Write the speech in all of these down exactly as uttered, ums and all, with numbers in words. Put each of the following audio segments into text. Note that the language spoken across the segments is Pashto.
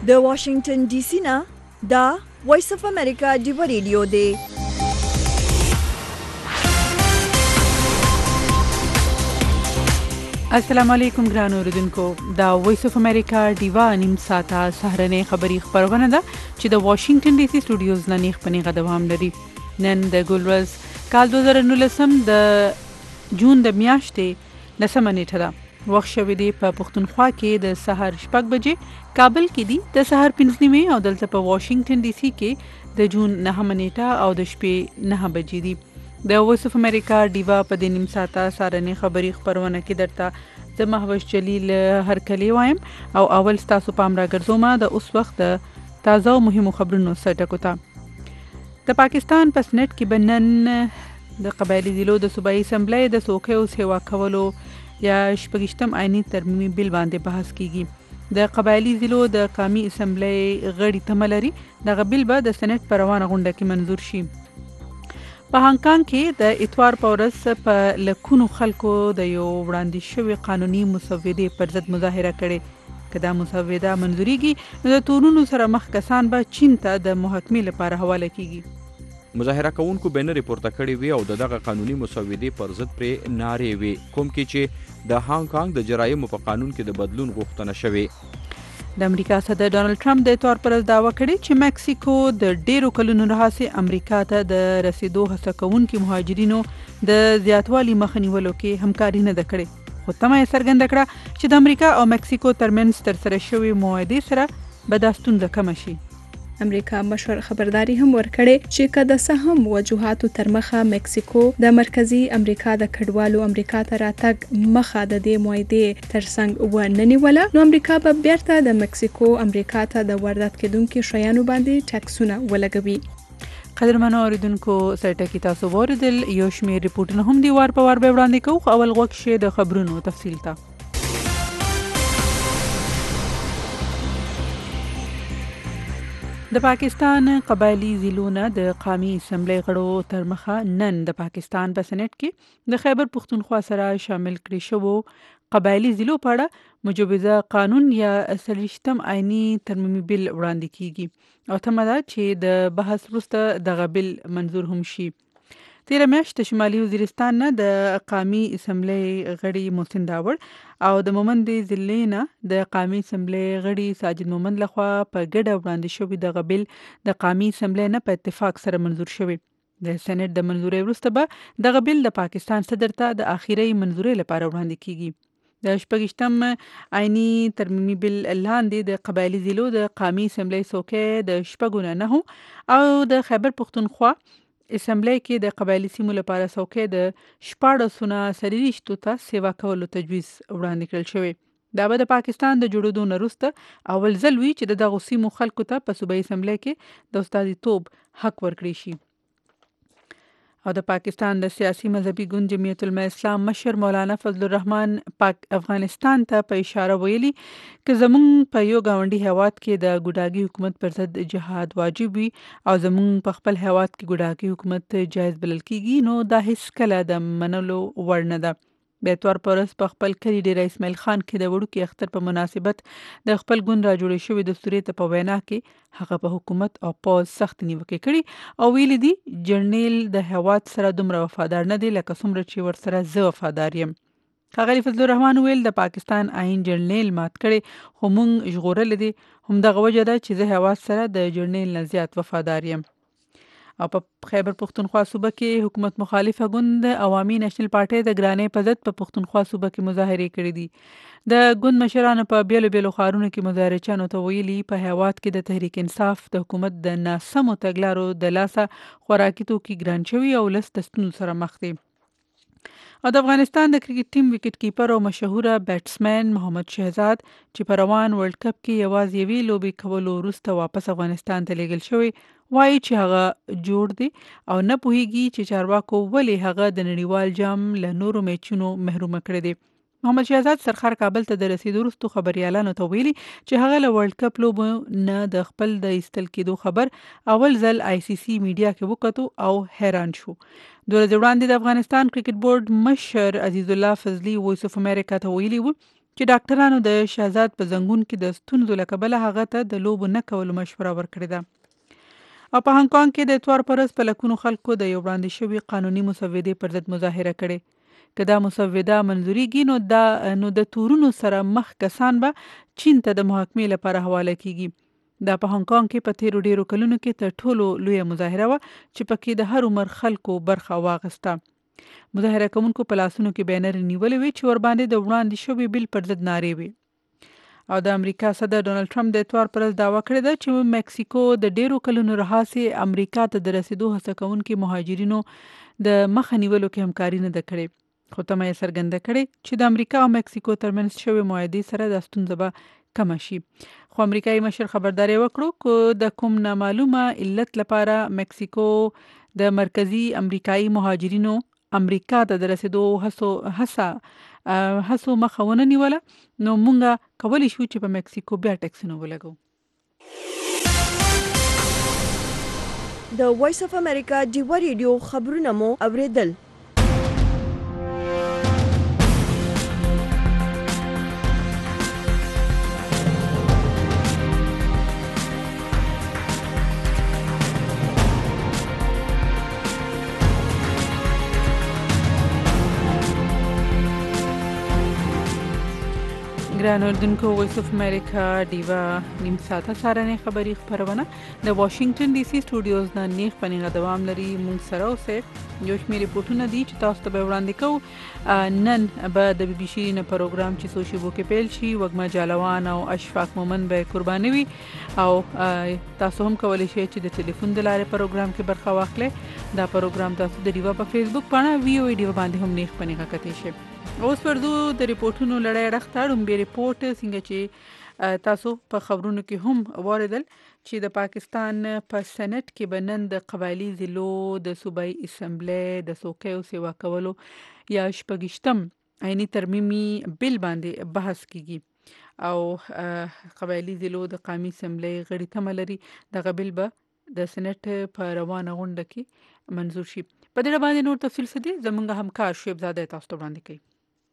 د واشنگټن ډي سي نه دا وایس اف امریکا ډیو ریډیو دی. السلام علیکم ګران اوردونکو، دا وایس اف امریکا ډیوا نیم ساعته سهرنې خبری خبرونه ده چې د واشنگټن ډي سي سټوډیوز نه نیخ پنی غدوام لري. نن د ګولورز کال دوه زره نولسم د جون د میاشتې لسمه نیټه ده. وخت شوی دی په پښتونخوا کې د سهار شپږ بجې، کابل کې دی د سهار پنځه نیمې او دلته په واشنگټن ډي سي کې د جون نهمه نیټه او د شپې نه بجې دي. د وایس اف امریکا ډیوا په د نیم ساعته سهرنې خبری خبرونه کې درته زه محوش جلیل هرکلی وایم او اول ستاسو پام را ګرځوم د اوس وخت د تازه او مهمو خبرونو سرټکو ته. د پاکستان په سنټ کې بنن د قبایلی ضلعو د صوبایي اسمبلی د څوکیو سیوا کولو یا شپږشتم آئینی ترمیمي بیل باندې بحث کیږي. د قبایلی ضلعو د قومي اسمبلی غړي تمه لري دغه بیل به د سنټ په روانه غونډه کې منظور شي. په هانګ کانګ کې د اتوار په ورځ په لکونو خلکو د یو وړاندې شوی قانوني مسودې پر ضد مظاهره کړې. که دا مسوده منظوریږي نو د تورونو سره مخ کسان به چین ته د محاکمې لپاره حواله کیږي. مظاهره کوونکو بینرې پورته کړې وي او د دغه قانوني مسودې پر ضد پرې نارې وي، کوم کې چې د هانګ کانګ د جرایمو په قانون کې د بدلون غوښتنه شوې. د امریکا صدر ډانلډ ټرمپ د اتوار پر ورځ دعوه کړې چې مکسیکو د ډیرو کلونو راهیسې امریکا ته د رسیدو هڅه کوونکي مهاجرینو د زیاتوالي مخه نیولو کې همکاري نه ده کړې، خو تمه یې څرګنده کړه چې د امریکا او مکسیکو ترمنځ ترسره شوې معاهدې سره به دا ستونزه کمه شي. امریکا مشر خبرداري هم ورکړې چې که د څه هم وجوهاتو تر مخه مکسیکو د مرکزی امریکا د کډوالو امریکا ته راتګ مخه د دې معاهدې ترڅنګ ونه نیوله، نو امریکا به بیرته د مکسیکو امریکا ته د واردات کېدونکو شیانو باندې ټکسونه ولګوي. قدرمنو اوریدونکو، سرټکی تاسو وریدل، یو شمېر ریپورټونه هم دی وار په وار به وړاندې کوو. خو اول غوږ شئ د خبرونو تفصیل ته. د پاکستان قبایلی ضلعو نه د قومي اسمبلی غړو تر مخه نن د پاکستان په سنټ کې د خیبر پښتونخوا سره شامل کړي شوو قبایلی ضلعو په اړه مجوزه قانون یا څلوېښتم آئینی ترمیمي بیل وړاندې کیږي او تمه ده چې د بحث وروسته دغه بیل منظور هم شي. تیره میاشت د شمالي وزیرستان نه د قومي اسمبلی غړي محسن داوړ او د مومند ضلع نه د قومي اسمبلی غړي ساجد مومند لخوا په ګډه وړاندې شوی دغه بیل د قومي اسمبلی نه په اتفاق سره منظور شوی. د سېنات د منظورۍ وروسته به دغه بیل د پاکستان صدر ته د اخیری منظورۍ لپاره وړاندې کیږي. د شپږشتم آئینی ترمیمي بیل لاندې د قبایلی ضلعو د قومي اسمبلی څوکۍ د شپږو نه نهو او د خیبر پښتونخوا اسمبلی کې د قبایلی سیمو لپاره څوکۍ د شپاړسو نه څلوېښتو ته سیوا کولو تجویز وړاندې کړل شوی. دا به د پاکستان د جوړېدو نه وروسته اول ځل وي چې د دغو سیمو خلکو ته په صوبایي اسمبلی کې د استازیتوب حق ورکړی شي. او د پاکستان د سیاسي مذهبي ګوند جمعیت الاسلام مشر مولانا فضل الرحمن پاک افغانستان ته په اشاره ویلي که زمونږ په یو گاونډي هیواد کې د ګوډاګي حکومت پر ضد جهاد واجب وي او زمونږ په خپل هیواد کې ګوډاګي حکومت جایز بلل کیږي، نو دا هیڅ کله د منلو وړ نه ده. د اتوار په ورځ په خپل کلي ډیره اسماعیل خان کې د وړوکي اختر په مناسبت د خپل ګوند را جوړې شوې دستوري ته په وینا کې هغه په حکومت او پوځ سخت نیوکې کړي او ویلي دي جرنیل د هیواد سره دومره وفادار نه دی لکه څومره چې ورسره زه وفادار یم. ښاغلي فضل الرحمن ویل د پاکستان آئین جرنیل مات کړي خو موږ ژغورلی دی، همدغه وجه ده چې زه هیواد سره د جرنیل نه زیات وفادار یم. او په خیبر پښتونخوا صوبه کې حکومت مخالفه ګوند عوامي نېشنل پارټي د ګرانۍ په ضد په پښتونخوا صوبه کې مظاهرې کړې دي. د ګوند مشرانو په بیلو بیلو ښارونو کې مظاهرچیانو ته ویلي په هیواد کې د تحریک انصاف د حکومت د ناسمو تګلارو د لاسه خوراکي توکي ګران شوي او لس د ستونزو سره مخ دي. او د افغانستان د کرکټ ټیم وکټ کیپر او مشهوره بیټسمن محمد شهزاد چې په روان ورلد کپ کې یوازې یوې لوبې کولو وروسته واپس افغانستان ته لیږل شوی، وایي چې هغه جوړ دی او نه پوهیږي چې چارواکو ولې هغه د نړیوال جام له نورو میچونو محرومه کړی دی. محمد شهزاد سرخر کابل ته د رسیدو وروسته خبريالانو ته ویلي چې هغه له ورلد کپ لوبو نه د خپل د ایستل کېدو خبر اول ځل آی سی سی میډیا کې وکړو او حیران شو. دوه ورځې وړاندې د افغانستان کرکټ بورډ مشر عزیز الله فضلي وایس اف امریکا ته ویلي و چې ډاکټرانو د شهزاد په زنګون کې د ستونزو له کبله هغه ته د لوبو نه کولو مشوره ورکړې ده. او په هانګ کانګ کې د اتوار پر ورځ په لکونو خلکو د یو وړاندې شوي قانوني مسودې پر ضد مظاهره کړې. که دا مسوده منظوریږي نو دا نو د تورونو سره مخ کسان به چین ته د محاکمې لپاره حواله کیږي. دا په هانګ کانګ کې په تیرو ډیرو کلونو کې تر ټولو لویه مظاهره وه چې پکې د هر عمر خلکو برخه واخیسته. مظاهره کوونکو په لاسونو کې بینرې نیولې وې چې ورباندې د وړاندې شوي بیل پر ضد نارې وې. او د امریکا صدر ډونالد ټرمپ د اتوار پر ورځ دعوا کړې ده چې مکسیکو د ډیرو کلونو راهیسې امریکا ته د رسیدو هڅه کوونکي مهاجرینو د مخه نیولو کې همکاري نه ده کړې. خو تمه یې څرګنده کړې چې د امریکا او مکسیکو ترمنځ شوې معاهدې سره دا ستونزه به کمه شي. خو امریکایي مشر خبرداری وکړو که د کوم نامعلومه علت لپاره مکسیکو د مرکزی امریکایي مهاجرینو امریکا ته د رسیدو هڅو هڅه هڅو مخه ونه نیوله نو مونږه کولی شو چې په مکسیکو بیا ټکسونه ولګو. د وایس اف امریکا ډیوا ریډیو خبرونه مو اوریدل. ګران اردوونکو وایس اف امریکا ډیوا نیم ساعته سارنې خبري خبرونه د واشنگټن ډي سي سټوډیوز نه نیغ پنیغه دوام لري. مونږ سره اوسه یو شمېر ریپورټونه دي چې تاسو ته به وړاندې کوو. نن به د بي بي سي نه پروګرام چې څو شیبو کې پیل شي وګما جالوان او اشفاق مومن به قرباني وي او تاسو هم کولی شئ چې د ټلیفون د لارې پروګرام کې برخه واخلئ. دا پروګرام تاسو د ډیوا په فیسبوک باندې وی او ډیوا باندې هم نیغ پنیغه کتئ شئ. اوس پردو د ریپورټونو لړۍ راخته به ریپورت څنګه چې تاسو په خبرونو کې هم واردل چې د پاکستان په سېنات کې بنن د قبایلی ضلعو د صوبایي اسمبلی د څوکیو سیوا کولو یا شپږشتم عیني ترمیمي بل باندې بحث کیږي او قبایلی ضلعو د قومي اسمبلی غړي تمه لري دغه بل به د سېنات په روانه غونډه کې منظور شي. په دې باندې نور تفصیل څه دي زموږ همکار شیب زاده تاسو ته وړاندې کوي.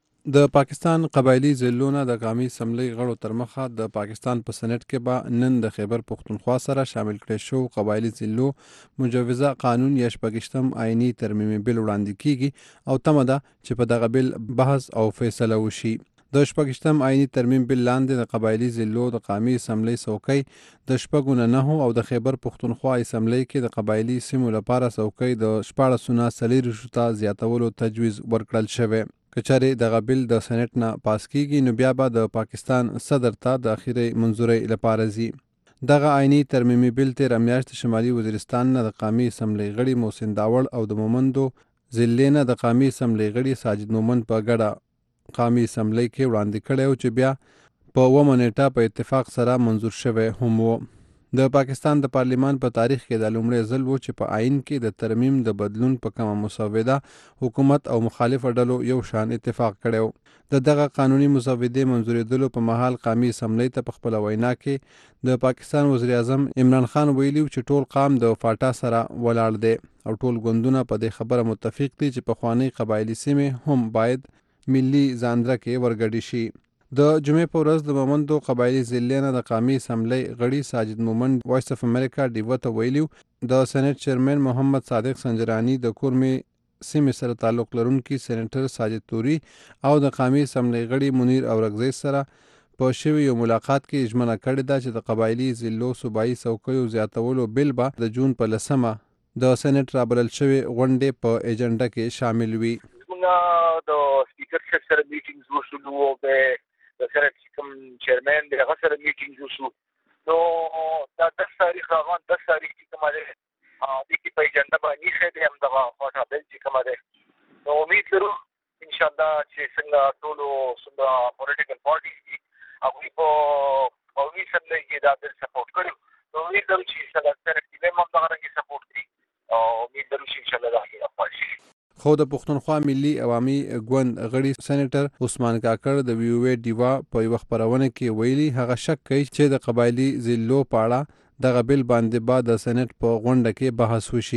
د پاکستان قبایلی ضلعونه د قومي اسمبلی غړو تر مخه د پاکستان په سېنات کې به نن د خیبر پختونخوا سره شامل کړي شو قبایلی ضلعو مجوزه قانون یا شپږشتم عیني ترمیمي بل وړاندې کیږي او تمه ده چې په دغه بل بحث او فیصله وشي. د شپږشتم عیني ترمیم بل لاندې د قبایلی ضلعو د قومي اسمبلی څوکۍ د شپږو نه نهو او د خیبر پختونخوا اسمبلی کې د قبایلی سیمو لپاره څوکۍ د شپاړسو نه څلېرویشتو ته زیاتولو تجویز ورکړل شوی. که چېرې دغه بل د سېنات نه پاس کیږي نو بیا به د پاکستان صدر ته د اخیری منظورۍ لپاره ځي. دغه عیني ترمیمي بل تیر میاشت شمالي وزیرستان نه د قومي اسمبلی غړي محسن داوړ او د مومندو ضلع نه د قومي اسمبلی غړي ساجد مومن په ګډه قومي اسمبلی کې وړاندې کړی و چې بیا په اوومه نیټه په اتفاق سره منظور شوی هم و. د پاکستان د پارلیمان په تاریخ کې د لومړي ځل و چې په آئین کې د ترمیم د بدلون په کومه مسوده حکومت او مخالفه ډلو یو شان اتفاق کړی. د دغه قانوني مسودې منظورېدلو په مهال قومي اسمبلی ته په خپله وینا کې د پاکستان وزیر اعظم عمران خان ویلي چې ټول قام د فاټا سره ولاړ دی او ټول ګوندونه په دې خبره متفق دي چې پخوانۍ قبایلي سیمې هم باید ملي ځانځره کې ورګډې شي. د جمعې په ورځ د مومندو قبایلي ضلع نه د قومي اسمبلی غړي ساجد مومن وایس اف امریکا ډیوا ته ویلي د سېنات چیرمن محمد صادق سنجرانی د کورمې سیمې سره تعلق لرونکي سېنیټر ساجد توري او د قومي اسمبلی غړي منیر اورکزی سره په شوي یو ملاقات کې ژمنه کړې ده چې د قبایلي ضلعو صوبایي څوکیو زیاتولو بل به د جون په لسمه د سېنات رابلل شوې غونډې په ایجنډا کې شامل وي. د سپیکر صاحب سره میټینګ وشو او د سره کوم چیرمن د هغه سره میټینګ وشو نو دا د تاریخ روان د تاریخ کوم دی د کی په ایجنډا باندې ښه دی هم دغه فاټا بل چې کوم دی نو امید لرو ان شاء الله چې څنګه ټول څنګه پولیټیکل پارټي هغه په قومي سملې کې دا بل سپورټ کړو نو امید لرو چې څنګه سره کې هم دغه رنګ سپورټ کوي او امید لرو چې ان شاء الله دا کېږي. خو د پښتونخوا ملي عوامي ګوند غړي سېنیټر عثمان کاکړ د وی او ای ډیوا په یو خبرونه کې ویلي هغه شک کوي چې د قبایلی ضلعو په اړه دغه بل باندې بعد د سېنات په غونډه کې بحث وشي.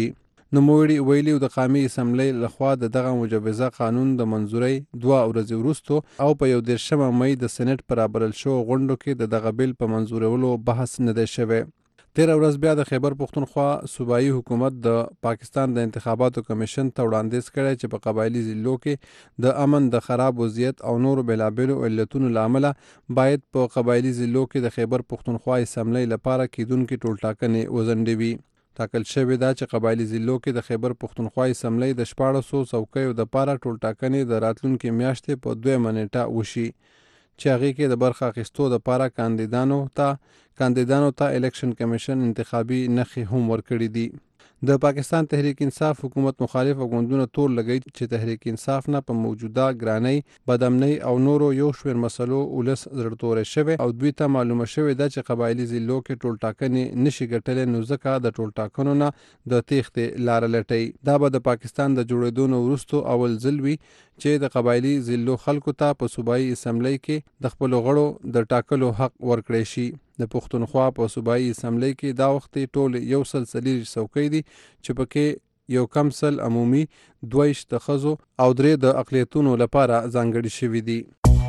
نوموړي ویلي د قامي اسمبلی لخوا د دغه مجوزه قانون د منظورۍ دوه ورځې وروستو او په یو دېرشمه مۍ د سېنټ په رابلل شوو غونډو کې د دغه بیل په منظورولو بحث نه دی شوی. تیره ورځ بیا د خیبر پښتونخوا صوبایي حکومت د پاکستان د انتخاباتو کمیشن ته وړاندیز کړی چې په قبایلي ضلعو کې د امن د خراب وضعیت او نورو بېلابېلو علتونو له امله باید په قبایلي ضلعو کې د خیبر پښتونخوا اسمبلی لپاره کیدونکي ټولټاکنې وځنډوي. ټاکل شوې ده چې قبایلي ضلعو کې د خیبر پښتونخوا اسمبلی د شپاړسو څوکیو دپاره ټولټاکنې د راتلونکې میاشتې په دویمه نیټه وشي چې هغې کې د برخه اخیستو دپاره کاندیدانو ته کاندیدانو ته الیکشن کمیشن انتخابي نښې هم ورکړي دي. د پاکستان تحریک انصاف حکومت مخالف غوندونه تور لګی چې تحریک انصاف نه په موجوده ګرانۍ، بدامنۍ او نورو یو شمېر مسلو ولس زړه شوی او دوی ته معلومه شوې ده چې قبایلي ضلعو کې ټولټاکنې نشي ګټلی، نو ځکه د ټولټاکنو نه د تېښتې لاره لټوي. دا به د پاکستان د جوړېدو نه وروستو اول ځل وي چې د قبایلي ضلعو خلکو ته په صوبایي اسمبلی کې د خپلو غړو د ټاکلو حق ورکړی شي. د پښتونخوا په صوبایي اسمبلی کې دا وخت ټول یو سل څلېرویشت څوکۍ دي چې پکې یو کم سل عمومي، دویشت د ښځو او درې د اقلیتونو لپاره ځانګړي شوي دي.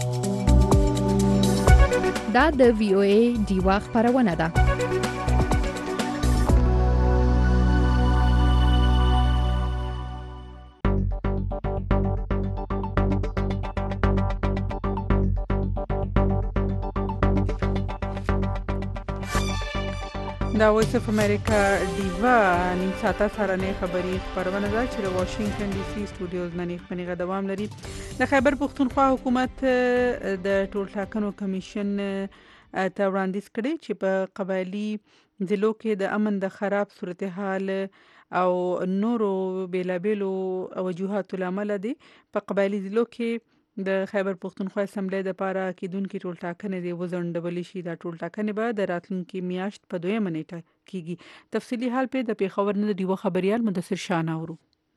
دا د وی او ای ډیوا خپرونه ده. دا وایس اف امریکا ډیوا نیم ساعته سرانه خبري خبرونه ده چې د واشنگټن ډي سي سټوډیوز نه نیغه دوام لري. د خیبر پښتونخوا حکومت د ټولټاکنو کمیشن ته وړاندیز کړی چې په قبایلي ضلعو کې د امن د خراب صورتحال او نورو بیلابیلو وجوهاتو له امله دی په قبایلي ضلعو کې د خیبر پښتونخوا اسمبلی لپاره کیدونکي ټولټاکنې د وځنډول شي. دا ټولټاکنې به د راتلونکي میاشت په دویمه نیټه کیږي. تفصیلي حال په د پیښور نه د ډیوه خبريال مدثر شاه اورو.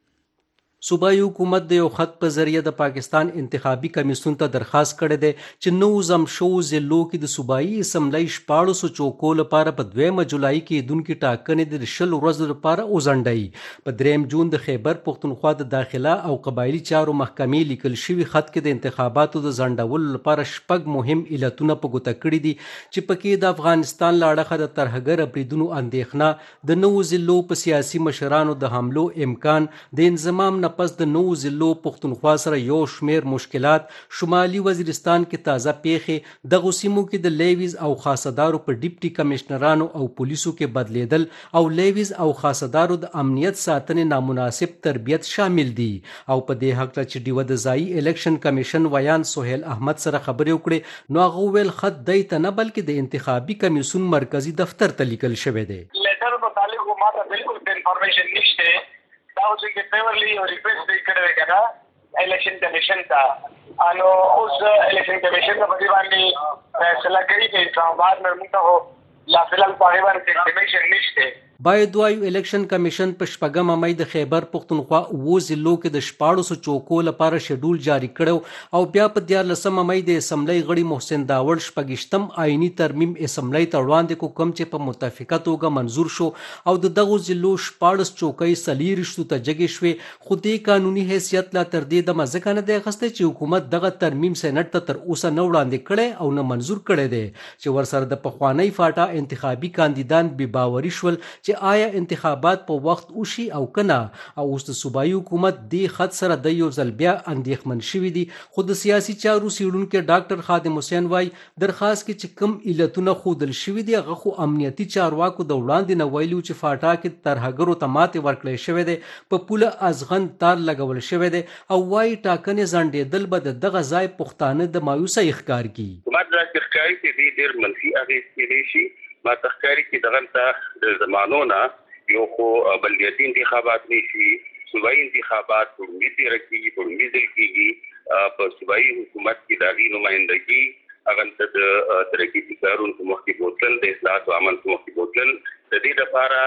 صوبایي حکومت د یو خط په ذریعه د پاکستان انتخابي کمیسیون ته درخواست کړی دی چې نو زم شو ضلعو کې د صوبایي اسمبلی شپاړسو چوکو لپاره په دویمه جولای کې کیدونکي ټاکنې د شل ورځو لپاره وځنډوي. په دریم جون د خیبر پښتونخوا د داخله او قبایلي چارو محکمې لیکل شوي خط کې د انتخاباتو د ځنډولو لپاره شپږ مهم علتونه په ګوته کړي دي چې پکې د افغانستان له اړخه د ترهګر بریدونو اندېښنه، د نوو ضلعو په سیاسي مشرانو د حملو امکان، د انضمام نه پس د نوو ضلعو پښتونخوا سره یو شمیر مشکلات، شمالي وزیرستان کې تازه پیښې، دغو سیمو کې د لیویز او خاصدارو په ډیپټي کمشنرانو او پولیسو کې بدلیدل او لیویز او خاصدارو د امنیت ساتنې نامناسب تربیت شامل دي. او په دې حق ته چې ډیوه د ځایي الیکشن کمیشن ویان سهیل احمد سره خبرې وکړې، نو هغه ویل خط دی ته نه بلکې د انتخابي کمیسیون مرکزی دفتر ته لیکل شوی دی. لیټر متعلق ماته بالکل انفارمیشن نشته. دا اوس کې پیورلی او ریکوست کړی کنه الیکشن کمیشن ته انو اوس الیکشن کمیشن په دې باندې فیصله کوي چې اسلام آباد موږ ته لا فلال په هغه باندې انفارمیشن نشته. باید وایو الیکشن کمیشن په شپږمه مۍ د خیبر پښتونخوا اووه ضلعو کې د شپاړسو چوکو لپاره شیډول جاری کړو او بیا په دیارلسمه مۍ د اسمبلی غړي محسن داوړ شپږشتم آئینی ترمیم اسمبلی ته وړاندې کو، کوم چې په متفقه توګه منظور شو او د دغو ضلعو شپاړس چوکۍ څلېرویشتو ته جګې شوې. خو دې قانوني حیثیت لا تر دې دمه ځکه نه دی اخیستی چې حکومت دغه ترمیم سینټ ته تر اوسه نه وړاندې کړی او نه منظور کړی دی چې ورسره د پخوانۍ فاټا انتخابي کاندیدان بې باوري شول چې آیا انتخابات په وخت وشي او کنه. او اوس د صوبایي حکومت دې خط سره د یو ځل بیا اندېښمن شوي دي. خو د سیاسي چارو څیړونکي ډاکټر خادم حسین وایي درخواست کې چې کوم علتونه ښودل شوي دي هغه خو امنیتي چارواکو د وړاندې نه ویلي چې فاټا کې ترهګرو ته ماتې ورکړی شوی دی، په پوله ازغن تار لګول شوی دی او وایي ټاکنې ځنډېدل به د دغه ځای پښتانه د مایوسۍ ښکار کړي. حکومت راځي ښکاري چې دې ډېر منفي اغېز کېدی شي. ما تخکاری کې دغه د زمانو نه یو خو بلدیاتي انتخابات نشي، صوبایي انتخابات په لومړي ځل کېږي په لومړي ځل کېږي په صوبایي حکومت کې د هغې نمایندګي هغه ته د ترقیتي کارونو په مخکې بوتل، د اصلاحاتو عمل په مخکې بوتل، د دې لپاره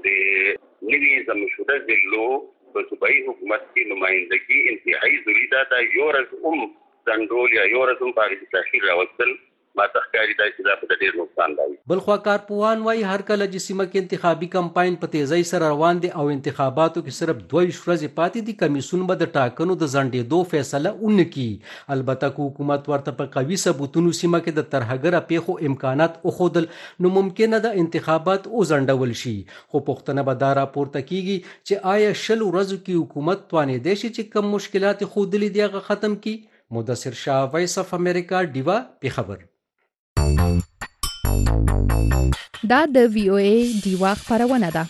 د نوي ضمشده ضلعو په صوبایي حکومت کې نمایندګي انتهایي ضروري ده. دا یو ورځ هم ځنډول یا یو ورځ هم په هغې کې تاخیر راوستل ما تخکاری دا چې دا په ډېر نقصان دی. بل خوا کارپوهان وایي هر کله چې سیمه کې انتخابي کمپاین په تیزۍ سره روان دي او انتخاباتو کې صرف دوه ویشت ورځې پاتې دي، کمیسیون به د ټاکنو د ځنډېدو فیصله ونه کړي. البته که حکومت ورته په قوي ثبوتونو سیمه کې د ترهګره پیښو امکانات وښودل نو ممکنه ده انتخابات وځنډول شي. خو پوښتنه به دا راپورته کیږي چې آیا شل ورځو کې حکومت توانېدی شي چې کم مشکلات یې ښودلي دي هغه ختم کړي؟ مدثر شاه، وایس اف امریکا، ډیوا، پیښور. دا د وی او ای ډیوا خبرونه ده.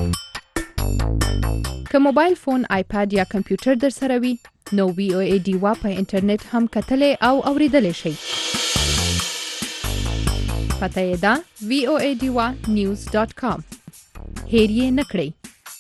که موبایل فون، آیپاد یا کمپیوټر در سره وي نو وی او ای ډیوا په انټرنیټ هم کتلی او اوریدلی شئ. پته یې ده وی او ای ډیوا نیوز ډاټ کام. هیر یې نه کړئ.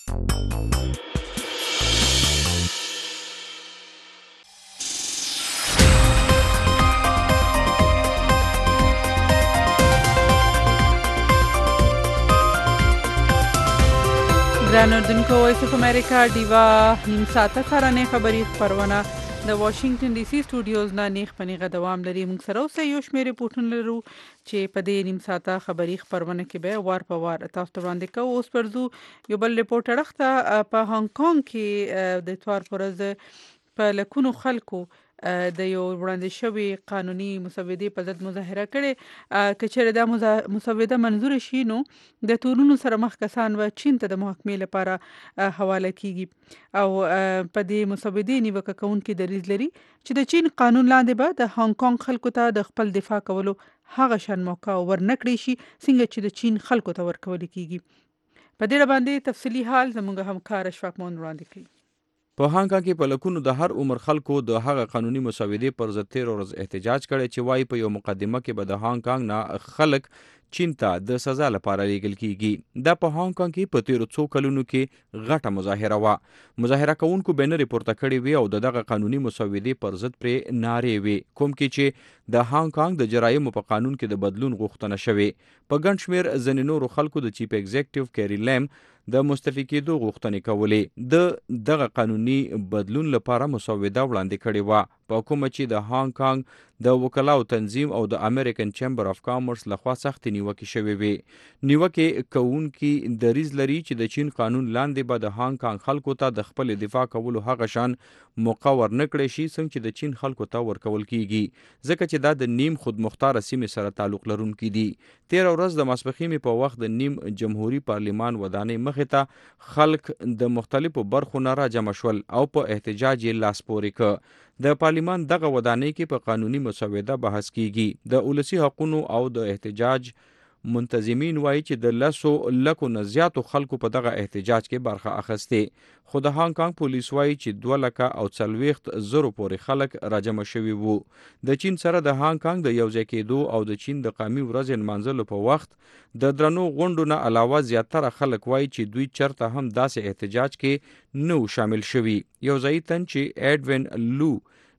ګران اردوونکو، وایس اف امریکا ډیوا نیم ساعته سهارنۍ خبري خپرونه د واشنگټن ډي سي سټوډیوز نه نیغ په نیغه دوام لري. موږ سره اوسه یو شمېر ریپورټونه لرو چې په دې نیم ساعته خبري خپرونه کې به وار په وار تاسو ته وړاندې کوو. اوس پر ځو یو بل ریپورټ اړخته. په هانګ کانګ کې د اتوار په ورځ په لکونو خلکو د یو وړاندې شوي قانوني مسودې په ضد مظاهره کړې. که چېرې دا مسوده منظور شي نو د تورونو سره مخ کسان به چین ته د محاکمې لپاره حواله کیږي او په دې مسودې نیوکه کوونکي دریځ لري چې د چین قانون لاندې به د هانګ کانګ خلکو ته د خپل دفاع کولو هغه شان موقع ورنکړي شي څنګه چې د چین خلکو ته ورکول کیږي. په دې باندې تفصیلي حال زموږ همکار اشفاق مون وړاندې کړي. په هانګ کانګ کې په لکونو د هر عمر خلکو د هغه قانوني مسودې پر ضد تیر ورځ احتجاج کړی چې وایي په یو مقدمه کې به د هانګ کانګ نه خلک چین ته د سزا لپاره لیږل کیږي. دا په هانګ کانګ کې په تیرو څو کلونو کې غټه مظاهره وه. مظاهره کوونکو بینرې پورته کړې وې او د دغه قانوني مسودې پر ضد پرې نارې وې، کوم کې چې د هانګ کانګ د جرایمو په قانون کې د بدلون غوښتنه شوې. په ګڼ شمېر ځینې نورو خلکو د چیف ایگزیکټیو کیری لیم د مستفی کېدو غوښتنې کولې. د دغه قانوني بدلون لپاره مسوده وړاندې کړې وه، په کومه چې د هانګ کانګ د وکلاو تنظیم او د امریکن چیمبر اف کامرس لخوا سختې نیوکې شوې وې. نیوکې کوونکي دریځ لري چې د چین قانون لاندې به د هانګ کانګ خلکو ته د خپل دفاع کولو هغه شان موقع ورنکړی شي څنګه چې د چین خلکو ته ورکول کیږي، ځکه چې دا د نیم خودمختاره سیمې سره تعلق لرونکي دي. تېره ورځ د ماسپښین په وخت د نیم جمهوریت پارلمان ودانۍ مخې ته خلک د مختلفو برخو نه راجمع شول او په احتجاج یې لاس پورې کړ. د پارلمان دغه ودانۍ کې په قانوني مسوده بحث کیږي. د ولسی حقوقو او د احتجاج منتظمین وایي چې د لسو لکو نه زیاتو خلکو په دغه احتجاج کې برخه اخیستې. خو د هانګ کانګ پولیس وایي چې دوه لکه او څلوېښت زرو پورې خلک راجمع شوي وو. د چین سره د هانګ کانګ د یوځای کېدو او د چین د قومي ورځې نمانځلو په وخت د درنو غونډو نه علاوه زیاتره خلک وایي چې دوی چرته هم داسې احتجاج کې نه شامل شوي. یو ځایي تن چې ایډوین لو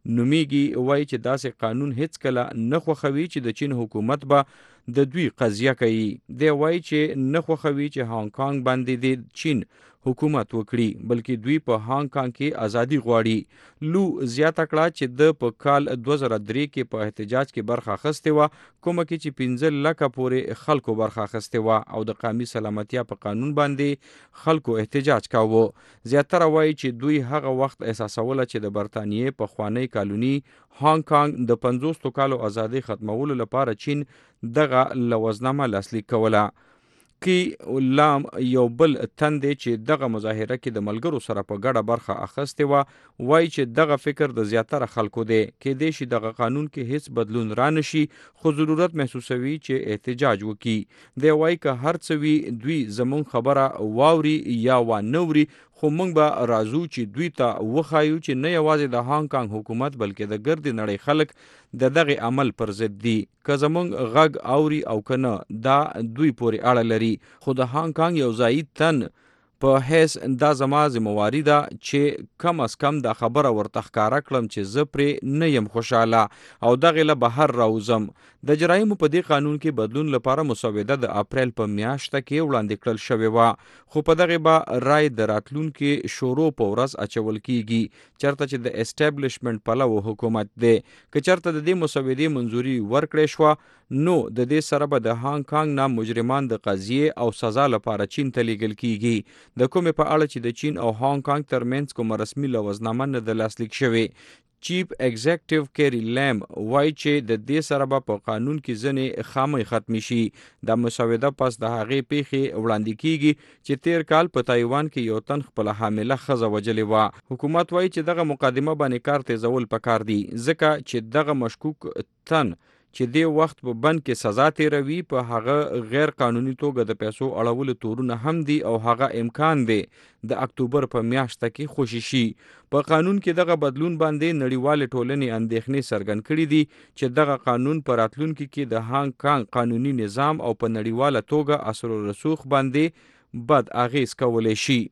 نومیږي وایي چې داسې قانون هیڅ کله نه خوښوي چې د چین حکومت به د دوی قضیه کوي. دی وایي چې نه خوښوي چې هانګ کانګ باندې د چین حکومت وکړي بلکې دوی په هانګ کانګ کې ازادي غواړي. لو زیاته کړه چې د په کال دوه زره درې کې په احتجاج کې برخه اخیستې وه، کومه کې چې پنځه لکه پورې خلکو برخه اخیستې وه او د قومي سلامتیا په قانون باندې خلکو احتجاج کاوه. زیاتره وایي چې دوی هغه وخت احساسوله چې د برطانیې پخوانی کالوني هانګ کانګ د پنځوستو کالو ازادۍ ختمولو لپاره چین دغه لوزنامه لاسلیک کوله. کی لام یو بل تن دی چې دغه مظاهره کې د ملګرو سره په ګډه برخه اخیستې وه، وایي چې دغه فکر د زیاتره خلکو دی. کېدای شي دغه قانون کې هیڅ بدلون را نشي خو ضرورت محسوسوي چې احتجاج وکړي. دی وایي که هر څه وي دوی زموږ خبره واوري یا وانوري خو موږ به راځو چې دوی ته وښایو چې نه یوازې د هانګ کانګ حکومت بلکې د ګردې نړۍ خلک د دغه عمل پر ضد دي. که زموږ غږ اوري او که نه دا دوی پورې اړه لري. خو د هانګ کانګ یو ځایي تن په حیث دا زما ذمواري ده چې کم از کم دا خبره ورته ښکاره کړم چې زه پرې نه یم خوشحاله او دغې له بهر راوځم. د جرایمو په دې قانون کې بدلون لپاره مسوده د اپریل په میاشته کې وړاندې کړل شوې وه، خو په دغې به رای د راتلونکي شورو په ورځ اچول کیږي چېرته چې د اسټابلیشمنټ پلوه حکومت دی. که چېرته د دې مسودې منظوري ورکړې شوه نو د دې سره به د هانګ کانګ نه مجرمان د قضیې او سزا لپاره چین ته لیږل کیږي. د کومې په اړه چې د چین او هانګ کانګ ترمنځ کومه رسمي لوظنامه نه ده لاسلیک شوې. چیف ایگزیکټیو کیری لیم وایي چې د دې سره به په قانون کې ځینې خامۍ ختمې شي. دا مسوده پس د هغې پیښې وړاندې کیږي چې تیر کال په تایوان کې یو تن خپله حامله ښځه وجلې وه. حکومت وایي چې دغه مقدمه باندې کار تیزول پکار دي ځکه چې دغه مشکوک تن چې دې وخت په بند کې سزا تیروي په هغه غیر قانوني توګه د پیسو اړولو تورونه هم دي او هغه امکان دی د اکتوبر په میاشته کې خوشي شي. په قانون کې دغه بدلون باندې نړیوالې ټولنې اندېښنې څرګند کړي دي چې دغه قانون په راتلونکي کې د هانګ کانګ قانوني نظام او په نړیواله توګه اثر و رسوخ باندې بد اغیز کولی شي.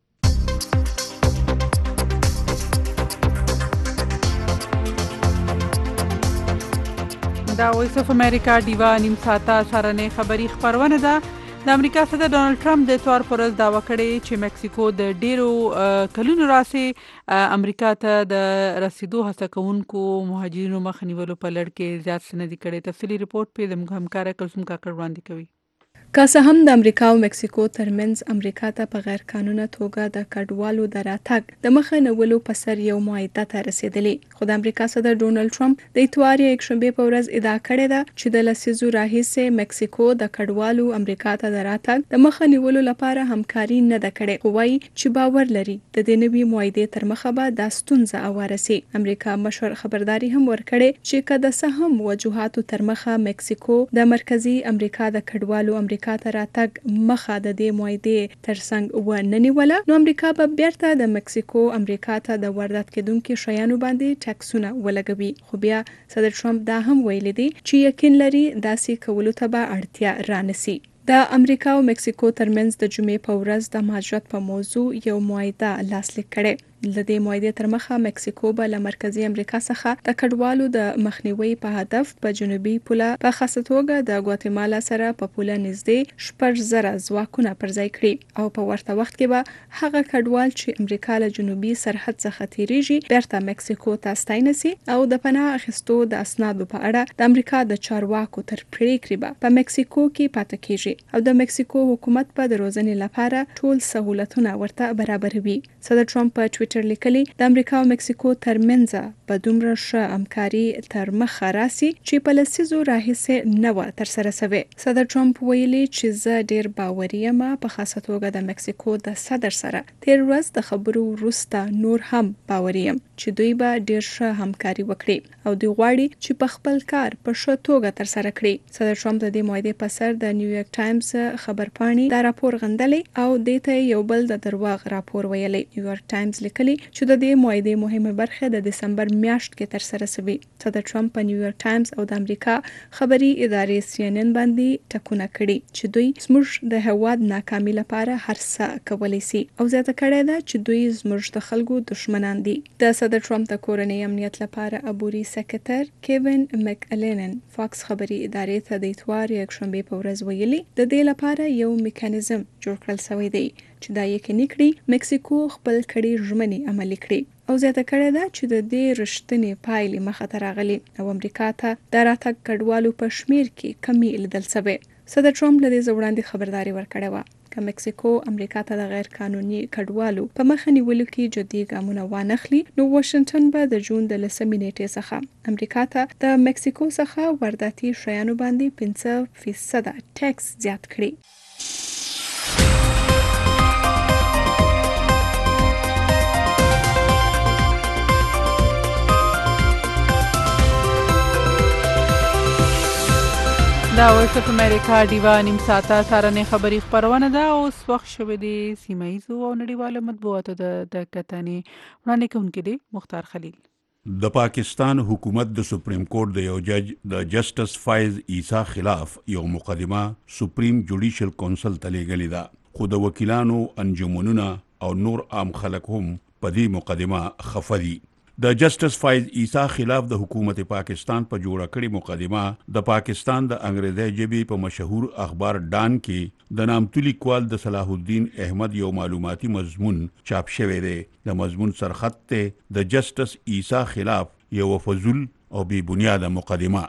دا وایس اف امریکا ډیوا نیم ساعته سرنې خبری خبرونه ده. د امریکا صدر ډونالد ټرمپ د اتوار پر ورځ دعوا کړې چې مکسیکو د ډیرو کلونو راهیسې امریکا ته د رسیدو هڅه کوونکو مهاجرینو مخه نیولو په لړ کې زیات څه نه دي کړي. تفصیلي رپورټ په زموږ همکار کلثوم کاکړ وړاندې کوي. که څه هم د امریکا او مکسیکو ترمنځ امریکا ته په غیر قانونه توګه د کډوالو د راتګ د مخه نیولو په سر یو معاهده ته رسیدلې، خو د امریکا صدر ډونالد ټرمپ د اتوار یکشنبه په ورځ ادعا کړې ده چې د لسیزو راهیسې مکسیکو د کډوالو امریکا ته د راتګ د مخه نیولو لپاره همکاري نه ده کړې، خو وایي چې باور لري د دې نوي معاهدې تر مخه به دا ستونزه اواره سي. امریکا مشر خبرداري هم ورکړې چې که د څه هم وجوهاتو تر مخه مکسیکو د مرکزی امریکا د کډوالو امریکا ته راتګ مخه د دې معاهدې ترڅنګ و نه نیوله، نو امریکا به بیرته د مکسیکو امریکا ته د واردات کېدونکو شیانو باندې ټکسونه ولګوي. خو بیا صدر ټرمپ دا هم ویلي دی چې یقین لري داسې کولو ته به اړتیا رانسي. د امریکا او مکسیکو ترمنځ د جمعې په ورځ د مهاجرت په موضوع یو معاهده لاسلیک کړې. د دې معاهدې تر مخه مکسیکو به له مرکزی امریکا څخه د کډوالو د مخنیوي په هدف په جنوبي پوله په خاصه توګه د ګواتیمالا سره په پوله نږدې شپږ زره ځواکونه پر ځای کړي او په ورته وخت کې به هغه کډوال چې امریکا له جنوبي سرحد څخه تیریږي بیرته مکسیکو ته ستاینه سي او د پناه اخیستو د اسنادو په اړه د امریکا د چارواکو تر پریکړې به په مکسیکو کې پاتې کیږي او د مکسیکو حکومت په د روزنې لپاره ټول سہولتونه ورته برابروي. صدر ټرمپ په ټویټر لیکلي د امریکا او مکسیکو ترمنځ په دومره ښه همکاري تر مخه راسي چې په لسیزو راهیسې نه وه ترسره سوې. صدر ټرمپ ویلي چې زه ډیر باوري یم په خاصه توګه د مکسیکو د صدر سره تیر ورځ د خبرو وروسته نور هم باوري یم چې دوی به ډیر ښه همکاري وکړي او دوی غواړي چې په خپل کار په ښه توګه ترسره کړي. صدر ټرمپ د دې معاهدې په سر د نیویارک ټایمز خبرپاڼې دا راپور غندلی او دې ته یو بل د درواغ راپور ویلی. نیویارک ټایمز لیکلي چې د دې معاهدې مهمه برخه د دسمبر میاشت کې ترسره شوې. صدر ټرمپ په نیویارک ټایمز او د امریکا خبري ادارې سی ان ان باندې ټکونه کړي چې دوی زموږ د هواد ناکامي لپاره هر څه کولی سي او زیاته کړې ده چې دوی زموږ د خلکو دشمنان دي. د صدر ټرمپ د کورنۍ امنیت لپاره عبوري سکرټر کیوین مک الینن فاکس خبري ادارې ته د اتوار یکشنبه په ورځ ویلي د دې لپاره یو میکانیزم جوړ کړل شوی دی چې دا یقیني کړي مکسیکو خپل کړي ژمنې عملي کړي او زیاته کړې ده چې د دې رښتینې پایلې مخه ته راغلي او امریکا ته د راتګ کډوالو په شمیر کې کمی لیدل شوی. صدر ټرمپ له دې وړاندې خبرداري ورکړې وه که مکسیکو امریکا ته د غیر قانوني کډوالو په مخه نیولو کې جدي ګامونه وانخلي نو واشنگټن به د جون د لسمې نیټې څخه امریکا ته د مکسیکو څخه وارداتي شیانو باندې پنځه فیصده ټیکس زیات کړي. دا وایس اف امریکا ډیوا نیم ساعته سرنې خبری خبرونه ده. اوس وخت شوی دی سیمایزو او نړیوالو مطبوعاتو د د کتنې وړاندې کوونکی دی مختار خلیل. د پاکستان حکومت د سپریم کورټ د یو جج د جسټس فایز عیسی خلاف یو مقدمه سپریم جوډیشل کونسل ته لیږلې ده، خو د وکیلانو انجمنونه او نور عام خلک هم په دې مقدمه خفه دي. د جسټس فایز عیسی خلاف د حکومت پاکستان په جوړه کړې مقدمه د پاکستان د انګریزي ژبې په مشهور اخبار ډان کې د نامتو لیکوال د صلاح الدین احمد یو معلوماتي مضمون چاپ شوی دی. د مضمون سرخط ته د جسټس عیسی خلاف یو فضول او بی بنیاده مقدمه.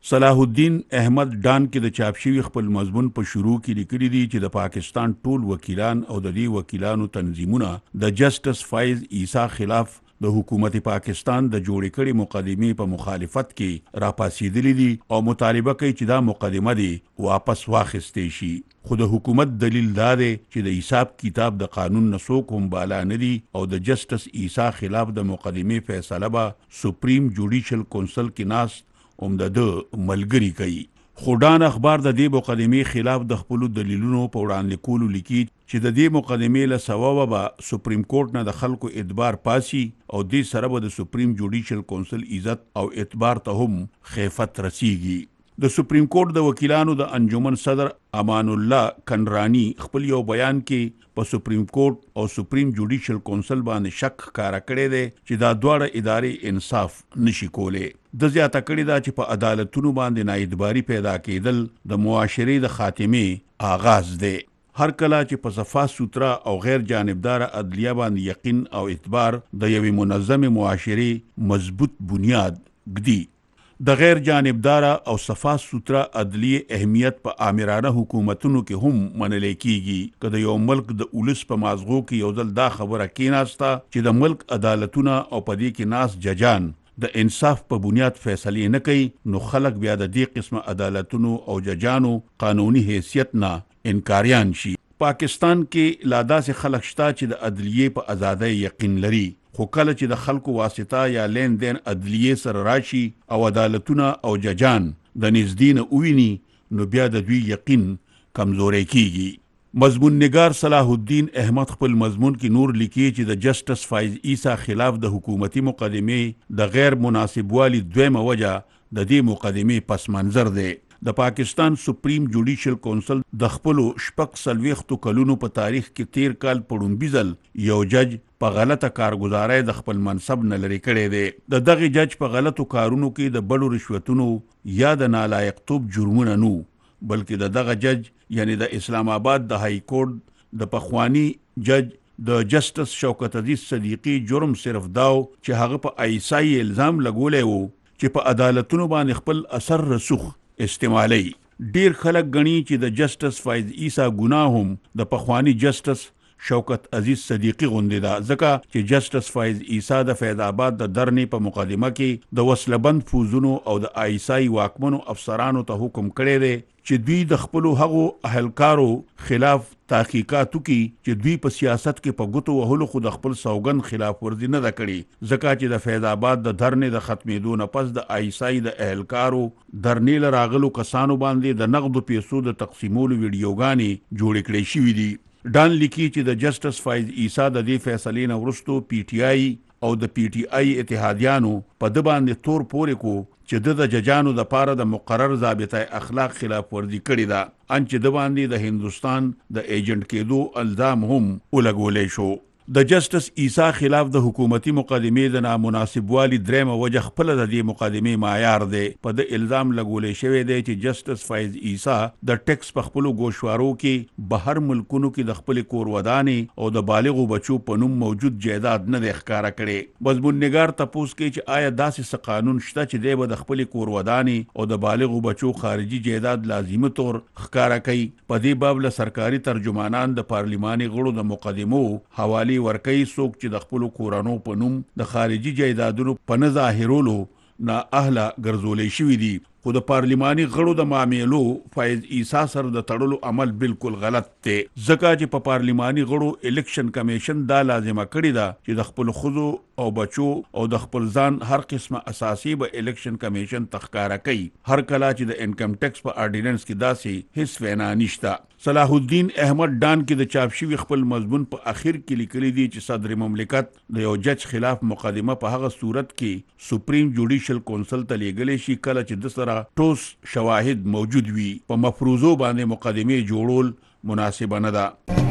صلاح الدین احمد ډان کې د چاپ شوي خپل مضمون په شروع کې لیکلي دي چې د پاکستان ټول وکیلان او د دې وکیلانو تنظیمونه د جسټس فایز عیسی خلاف د حکومت پاکستان د جوړې کړې مقدمې په مخالفت کې راپاسېدلي دي او مطالبه کوي چې دا مقدمه دی واپس واخیستې شي. خو د حکومت دلیل دا دی چې د حساب کتاب د قانون نه څوک هم بالا نه دي او د جسټس عیسی خلاف د مقدمې فیصله به سپریم جوډیشل کونسل کې ناست هم د ده ملګري کوي. خو ډان اخبار د دې مقدمې خلاف د خپلو دلیلونو په وړاندې کولو لیکي چې د دې مقدمې له سببه به سپریم کورټ نه د خلکو اعتبار پاسي او دې سره به د سپریم جوډیشل کونسل عزت او اعتبار ته هم خیفت رسیږي. د سپریم کورټ د وکیلانو د انجمن صدر امان الله کنرانی خپل یو بیان کې په سپریم کورټ او سپریم جوډیشل کونسل باندې شک ښکاره کړی دی چې دا دواړه ادارې انصاف نشي کولی. د زیاته کړې ده چې په عدالتونو باندې نااعتباري پیدا کېدل د معاشرې د خاتمې آغاز دی. هر کله چې په صفا سوتره او غیر جانبدار عدلیه باندې یقین او اعتبار د یوې منظمې معاشرې مضبوط بنیاد ږدي. د غیر جانبدار او صفا سوتره عدلیه اهمیت په آمرانه حکومتونو کې هم منل کېږي که د یو ملک د اولس په مازغو کې یو ځل دا خبره کېناسته چې د ملک عدالتونه او په دې کې ناست ججان د انصاف په بنیاد فیصلې نه کوي نو خلک بیا د دې قسمه عدالتونو او ججانو قانوني حیثیت نه انکاریان شي. پاکستان کې لا داسې خلک شته چې د عدلیې په ازادۍ یقین لري خو کله چې د خلکو واسطه یا لین دین عدلیې سره راشي او عدالتونه او ججان د نږدې نه وویني نو بیا د دوی یقین کمزوری کیږي. مضمون نگار صلاح الدین احمد خپل مضمون کې نور لیکي چې د جسټس فایز عیسی خلاف د حکومتي مقدمې د غیر مناسب والی دویمه وجه د دې مقدمې پس منظر دی. د پاکستان سپریم جوډیشل کونسل د خپلو شپږ څلوېښتو کلونو په تاریخ کې تیر کال په لومړي ځل یو جج په غلطه کارګزارۍ د خپل منصب نه لرې کړی دی. د دغه جج په غلطو کارونو کې د بډو رشوتونو یا د نالایقتوب جرمونه نو بلکې د دغه جج یعنی د اسلام آباد د های کورټ د پخوانی جج د جسټس شوکت عزیز صدیقی جرم صرف داو چې هغه په عیسی الزام لګولی وو چې په عدالتونو باندې خپل اثر رسوخ استعمالی. ډیر خلک غني چې د جسټس فایز عیسی ګناه هم د پخوانی جسټس شوکت عزیز صدیقی غوندې ده ځکه چې جسټس فایز عیسی د فیض آباد د درنې په مقدمه کې د وسلبند فوزونو او د عیسی واکمنو افسرانو ته حکم کړی دی چې دوی د خپلو هغو اهلکارو خلاف تحقیقات وکړي چې دوی په سیاست کې په ګوتو وهلو خو د خپل سوګند خلاف ورزي نه ده کړې ځکه چې د فیض آباد د درنې د ختمېدو نه پس د عیسی د اهلکارو درنې له راغلو کسانو باندې د نغدو پیسو د تقسیمولو ویډیوګانې جوړې کړې شوي دي. ډان لیکي چې د جسټس فایز عیسی د دې فیصلې نه وروستو پی ټی آی او د پی ټی آی اتحادیانو په د باندې تور پورې کو چې د ججانو د پاره د مقرر ضابطه اخلاق خلاف ورزي کړې ده ان چې د باندې د هندستان د ایجنټ کېدو الزام هم ولګولې شو. د جسټس عیسی خلاف د حکومتي مقدمې د نامناسب والی درېمه وجه خپل د دې مقدمې معیار دی. په د الزام لګولې شوی دی چې جسټس فایز عیسی د ټیکس په خپلو گوشوارو کې بهر ملکونو کې د خپل کور ودانې او د بالغو بچو په نوم موجود جایداد نه دی ښکاره کړی. مضمون نگار تپوس کې چې آیا داسې څه قانون شته چې دی به د خپل کور ودانې او د بالغو بچو خارجي جایداد لازمي طور ښکاره کوي. په دې باب له سرکاري ترجمانان د پارلماني غړو د مقدمو حواله ورکوي څوک چې د خپلو کورانو په نوم د خارجي جایدادونو په نه ظاهرولو نه اهله ګرځولې شوي دي. خو د پارلماني غړو د معاملو فایز عیسی سره د تړلو عمل بالکل غلط دی ځکه چې په پارلماني غړو الیکشن کمیشن دا لازمه کړې ده چې د خپل ښځو او بچو او د خپل ځان هر قسمه اساسي به الیکشن کمیشن تخکاره کوي هر کله چې د انکم ټیکس په آرډیننس کې داسې هیڅ وینا نشته. صلاح الدین احمد ډان کې د چاپ شوي خپل مضمون په اخر کې لیکلي دي چې صدر مملکت د یو جج خلاف مقدمه په هغه صورت کې سپریم جوډیشل کونسل ته لیږلی شي کله چې د سره ټوس شواهد موجود وي. په مفروضو باندې مقدمې جوړول مناسبه نه ده.